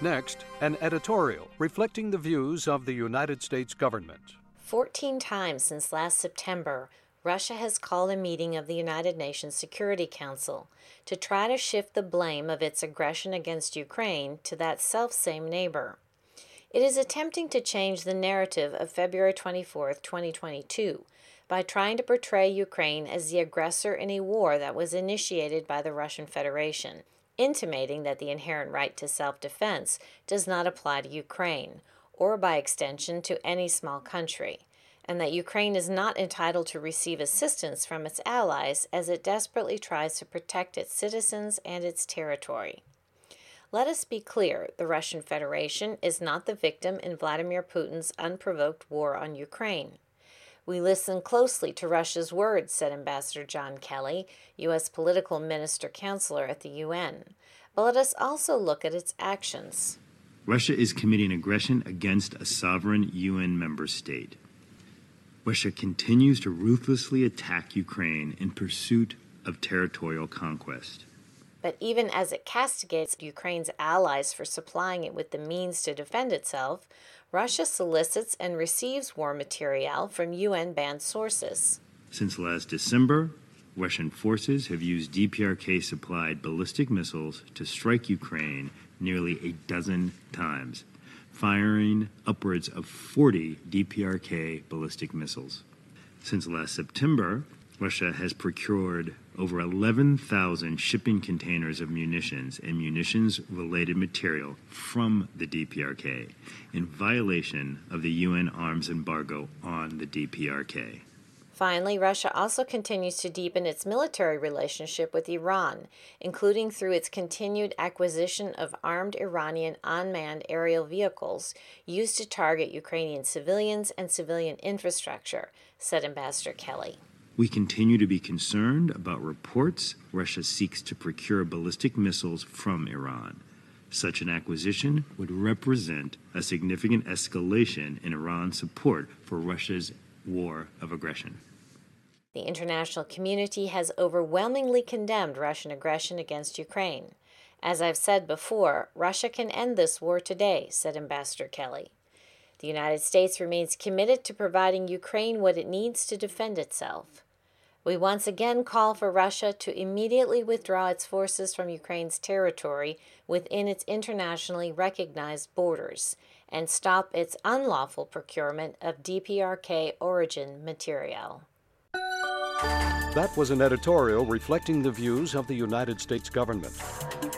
Next, an editorial reflecting the views of the United States government. 14 times since last September, Russia has called a meeting of the United Nations Security Council to try to shift the blame of its aggression against Ukraine to that selfsame neighbor. It is attempting to change the narrative of February 24, 2022, by trying to portray Ukraine as the aggressor in a war that was initiated by the Russian Federation, intimating that the inherent right to self-defense does not apply to Ukraine, or by extension to any small country, and that Ukraine is not entitled to receive assistance from its allies as it desperately tries to protect its citizens and its territory. Let us be clear, the Russian Federation is not the victim in Vladimir Putin's unprovoked war on Ukraine. We listen closely to Russia's words, said Ambassador John Kelly, U.S. Political Minister Counselor at the UN. But let us also look at its actions. Russia is committing aggression against a sovereign UN member state. Russia continues to ruthlessly attack Ukraine in pursuit of territorial conquest. But even as it castigates Ukraine's allies for supplying it with the means to defend itself, Russia solicits and receives war materiel from UN-banned sources. Since last December, Russian forces have used DPRK-supplied ballistic missiles to strike Ukraine nearly a dozen times, firing upwards of 40 DPRK ballistic missiles. Since last September, Russia has procured over 11,000 shipping containers of munitions and munitions-related material from the DPRK in violation of the UN arms embargo on the DPRK. Finally, Russia also continues to deepen its military relationship with Iran, including through its continued acquisition of armed Iranian unmanned aerial vehicles used to target Ukrainian civilians and civilian infrastructure, said Ambassador Kelly. We continue to be concerned about reports Russia seeks to procure ballistic missiles from Iran. Such an acquisition would represent a significant escalation in Iran's support for Russia's war of aggression. The international community has overwhelmingly condemned Russian aggression against Ukraine. As I've said before, Russia can end this war today, said Ambassador Kelly. The United States remains committed to providing Ukraine what it needs to defend itself. We once again call for Russia to immediately withdraw its forces from Ukraine's territory within its internationally recognized borders and stop its unlawful procurement of DPRK origin material. That was an editorial reflecting the views of the United States government.